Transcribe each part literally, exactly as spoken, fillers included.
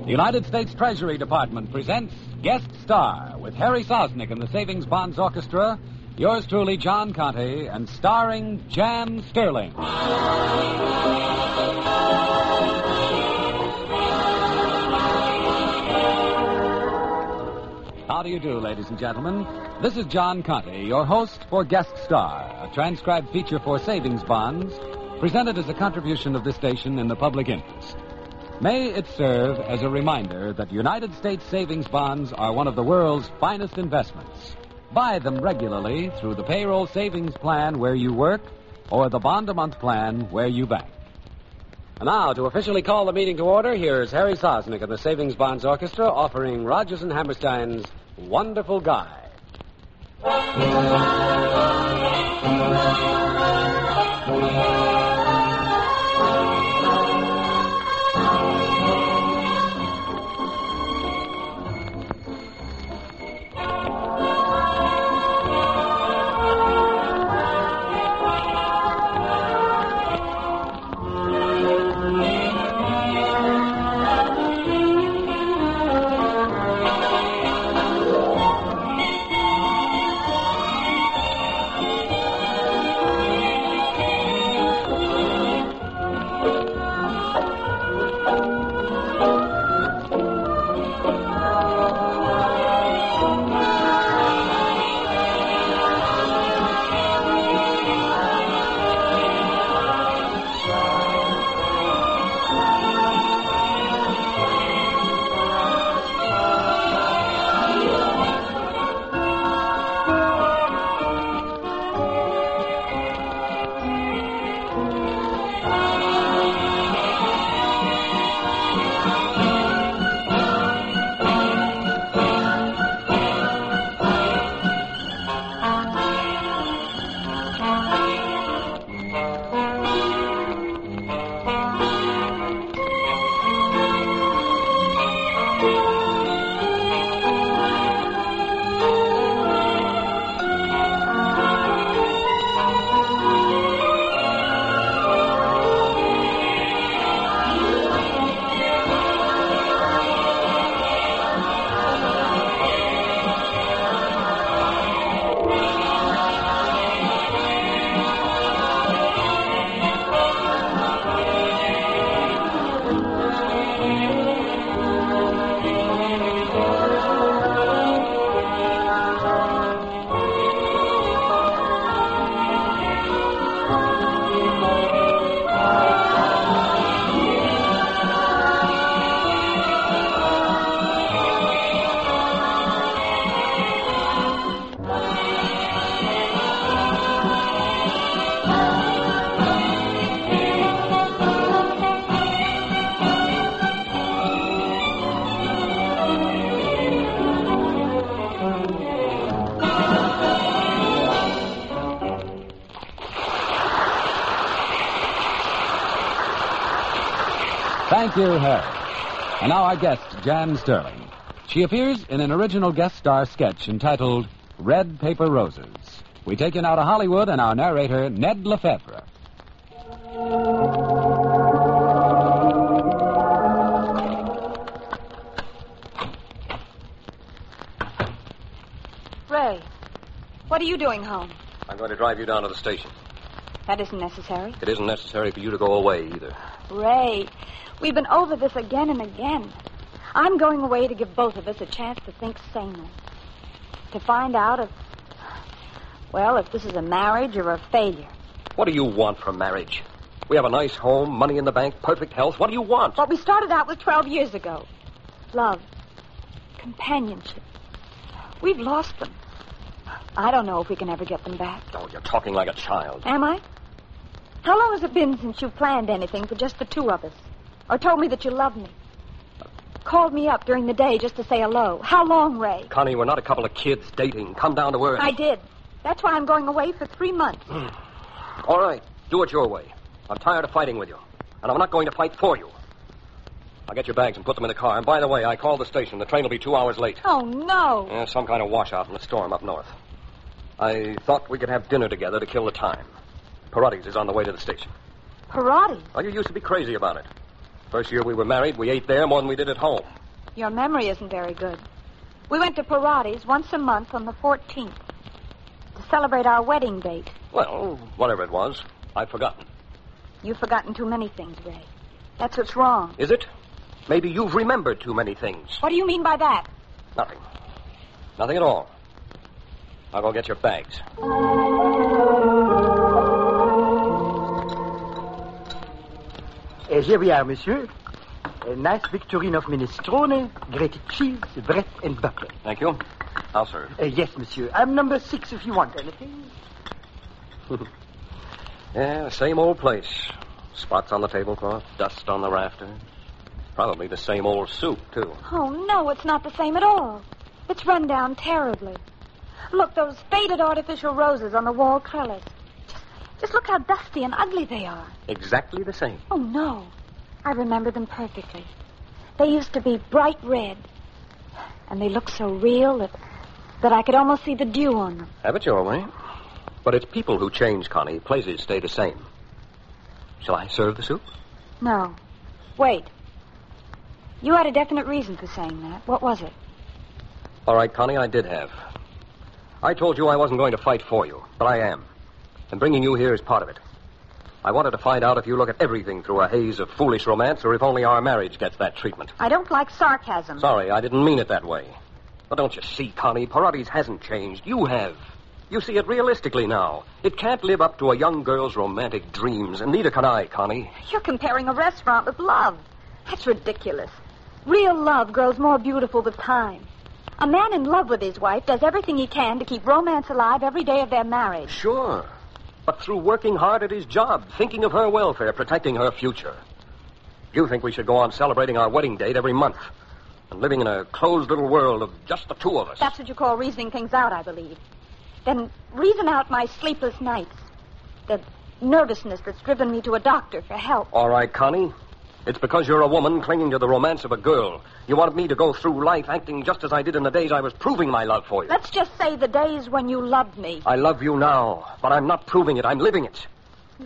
United States Treasury Department presents Guest Star with Harry Sosnick and the Savings Bonds Orchestra, yours truly, John Conte, and starring Jan Sterling. How do you do, ladies and gentlemen? This is John Conte, your host for Guest Star, a transcribed feature for savings bonds, presented as a contribution of this station in the public interest. May it serve as a reminder that United States savings bonds are one of the world's finest investments. Buy them regularly through the payroll savings plan where you work or the bond-a-month plan where you bank. And now, to officially call the meeting to order, here's Harry Sosnick of the Savings Bonds Orchestra offering Rodgers and Hammerstein's Wonderful Guy. Thank you, Harry. And now our guest, Jan Sterling. She appears in an original guest star sketch entitled Red Paper Roses. We take you now to Hollywood and our narrator, Ned Lefebvre. Ray, what are you doing home? I'm going to drive you down to the station. That isn't necessary. It isn't necessary for you to go away either. Ray, we've been over this again and again. I'm going away to give both of us a chance to think sanely. To find out if, well, if this is a marriage or a failure. What do you want from marriage? We have a nice home, money in the bank, perfect health. What do you want? What we started out with twelve years ago. Love. Companionship. We've lost them. I don't know if we can ever get them back. Oh, you're talking like a child. Am I? How long has it been since you've planned anything for just the two of us? Or told me that you love me? Called me up during the day just to say hello. How long, Ray? Connie, we're not a couple of kids dating. Come down to earth. I did. That's why I'm going away for three months. All right. Do it your way. I'm tired of fighting with you. And I'm not going to fight for you. I'll get your bags and put them in the car. And by the way, I called the station. The train will be two hours late. Oh, no. Yeah, some kind of washout in the storm up north. I thought we could have dinner together to kill the time. Parati's is on the way to the station. Parati? Well, you used to be crazy about it. First year we were married, we ate there more than we did at home. Your memory isn't very good. We went to Parati's once a month on the fourteenth to celebrate our wedding date. Well, whatever it was, I've forgotten. You've forgotten too many things, Ray. That's what's wrong. Is it? Maybe you've remembered too many things. What do you mean by that? Nothing. Nothing at all. I'll go get your bags. Uh, here we are, monsieur. A nice Victorine of minestrone, grated cheese, bread, and butter. Thank you. I'll serve. Uh, yes, monsieur. I'm number six if you want anything. Yeah, the same old place. Spots on the tablecloth, dust on the rafters. Probably the same old soup, too. Oh, no, it's not the same at all. It's run down terribly. Look, those faded artificial roses on the wall trellis. Just, just look how dusty and ugly they are. Exactly the same. Oh, no. I remember them perfectly. They used to be bright red. And they look so real that, that I could almost see the dew on them. Have it your way. But it's people who change, Connie. Places stay the same. Shall I serve the soup? No. Wait. You had a definite reason for saying that. What was it? All right, Connie, I did have. I told you I wasn't going to fight for you, but I am. And bringing you here is part of it. I wanted to find out if you look at everything through a haze of foolish romance or if only our marriage gets that treatment. I don't like sarcasm. Sorry, I didn't mean it that way. But don't you see, Connie, Parati's hasn't changed. You have. You see it realistically now. It can't live up to a young girl's romantic dreams, and neither can I, Connie. You're comparing a restaurant with love. That's ridiculous. Real love grows more beautiful with time. A man in love with his wife does everything he can to keep romance alive every day of their marriage. Sure. But through working hard at his job, thinking of her welfare, protecting her future. You think we should go on celebrating our wedding date every month and living in a closed little world of just the two of us. That's what you call reasoning things out, I believe. Then reason out my sleepless nights. The nervousness that's driven me to a doctor for help. All right, Connie. It's because you're a woman clinging to the romance of a girl. You wanted me to go through life acting just as I did in the days I was proving my love for you. Let's just say the days when you loved me. I love you now, but I'm not proving it. I'm living it. You,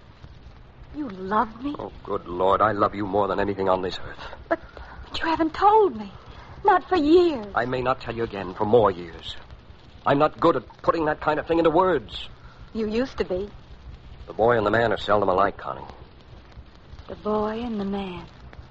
you love me? Oh, good Lord, I love you more than anything on this earth. But, but you haven't told me. Not for years. I may not tell you again for more years. I'm not good at putting that kind of thing into words. You used to be. The boy and the man are seldom alike, Connie. The boy and the man.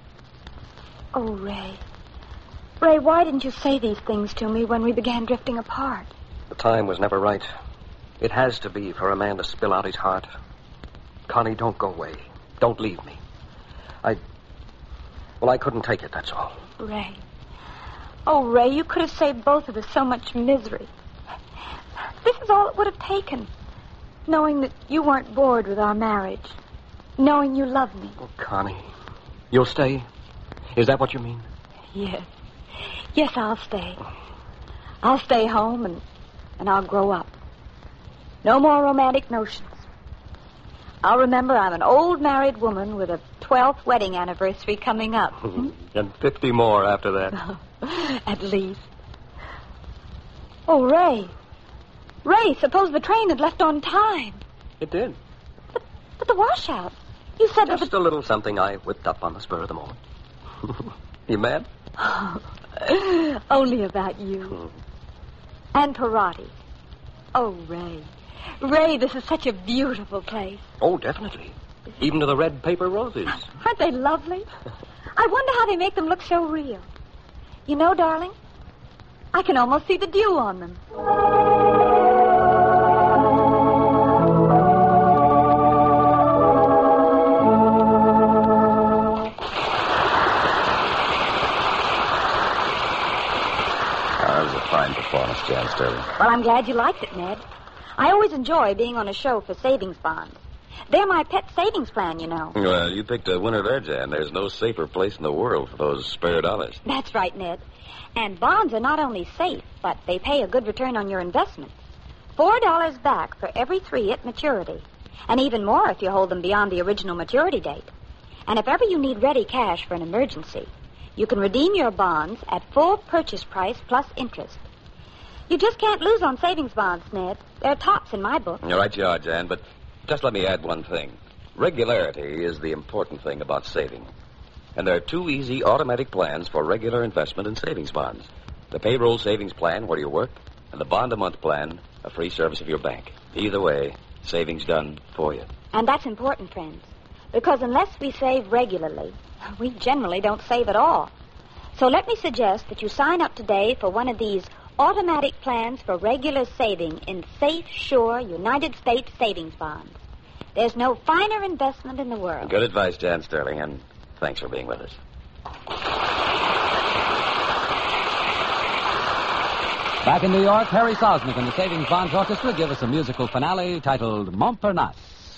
Oh, Ray. Ray, why didn't you say these things to me when we began drifting apart? The time was never right. It has to be for a man to spill out his heart. Connie, don't go away. Don't leave me. I... Well, I couldn't take it, that's all. Ray. Oh, Ray, you could have saved both of us so much misery. This is all it would have taken. Knowing that you weren't bored with our marriage. Knowing you love me. Oh, Connie. You'll stay? Is that what you mean? Yes. Yes, I'll stay. I'll stay home and, and I'll grow up. No more romantic notions. I'll remember I'm an old married woman with a twelfth wedding anniversary coming up. And fifty more after that. At least. Oh, Ray. Ray, suppose the train had left on time. It did. But, but the washout. You said Just that the... a little something I whipped up on the spur of the moment. You mad? Only about you. Hmm. And Parati. Oh, Ray. Ray, this is such a beautiful place. Oh, definitely. Even to the red paper roses. Aren't they lovely? I wonder how they make them look so real. You know, darling, I can almost see the dew on them. Fine performance, Jan Sterling. Well, I'm glad you liked it, Ned. I always enjoy being on a show for savings bonds. They're my pet savings plan, you know. Well, you picked a winner there, Jan. There's no safer place in the world for those spare dollars. That's right, Ned. And bonds are not only safe, but they pay a good return on your investment. Four dollars back for every three at maturity. And even more if you hold them beyond the original maturity date. And if ever you need ready cash for an emergency, you can redeem your bonds at full purchase price plus interest. You just can't lose on savings bonds, Ned. They're tops in my book. You're right you are, Jan, but just let me add one thing. Regularity is the important thing about saving. And there are two easy automatic plans for regular investment in savings bonds. The payroll savings plan where you work, and the bond-a-month plan, a free service of your bank. Either way, savings done for you. And that's important, friends, because unless we save regularly, we generally don't save at all. So let me suggest that you sign up today for one of these automatic plans for regular saving in safe, sure United States savings bonds. There's no finer investment in the world. Good advice, Jan Sterling, and thanks for being with us. Back in New York, Harry Sosnick and the Savings Bonds Orchestra give us a musical finale titled Montparnasse.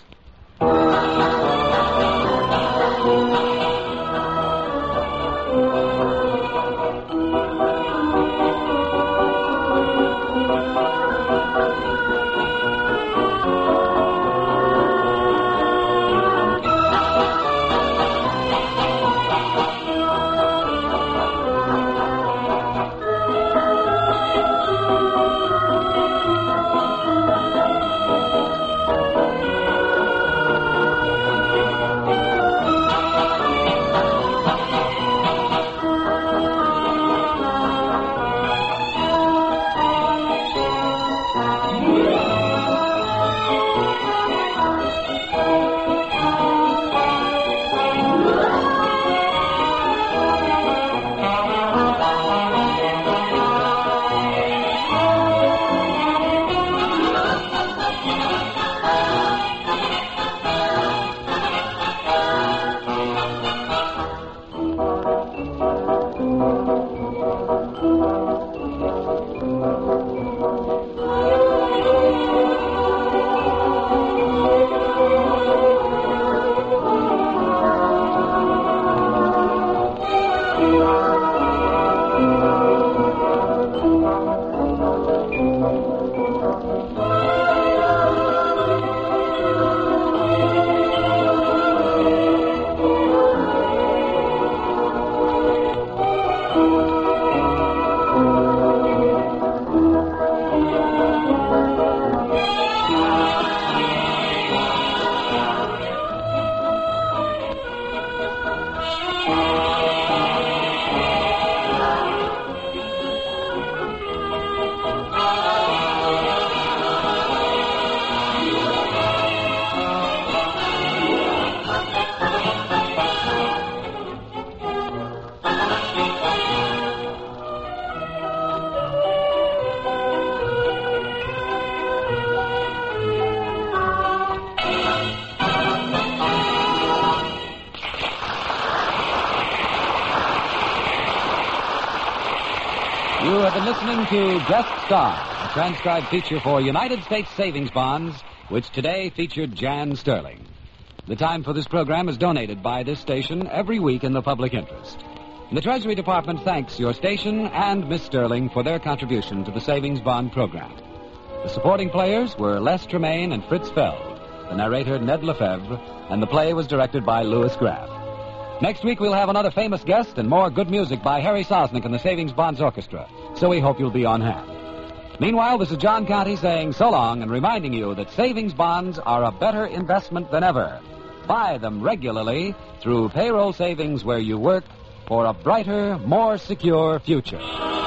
You have been listening to Guest Star, a transcribed feature for United States Savings Bonds, which today featured Jan Sterling. The time for this program is donated by this station every week in the public interest. The Treasury Department thanks your station and Miss Sterling for their contribution to the Savings Bond program. The supporting players were Les Tremaine and Fritz Feld, the narrator Ned Lefebvre, and the play was directed by Louis Graff. Next week, we'll have another famous guest and more good music by Harry Sosnick and the Savings Bonds Orchestra, so we hope you'll be on hand. Meanwhile, this is John Conte saying so long and reminding you that savings bonds are a better investment than ever. Buy them regularly through payroll savings where you work for a brighter, more secure future.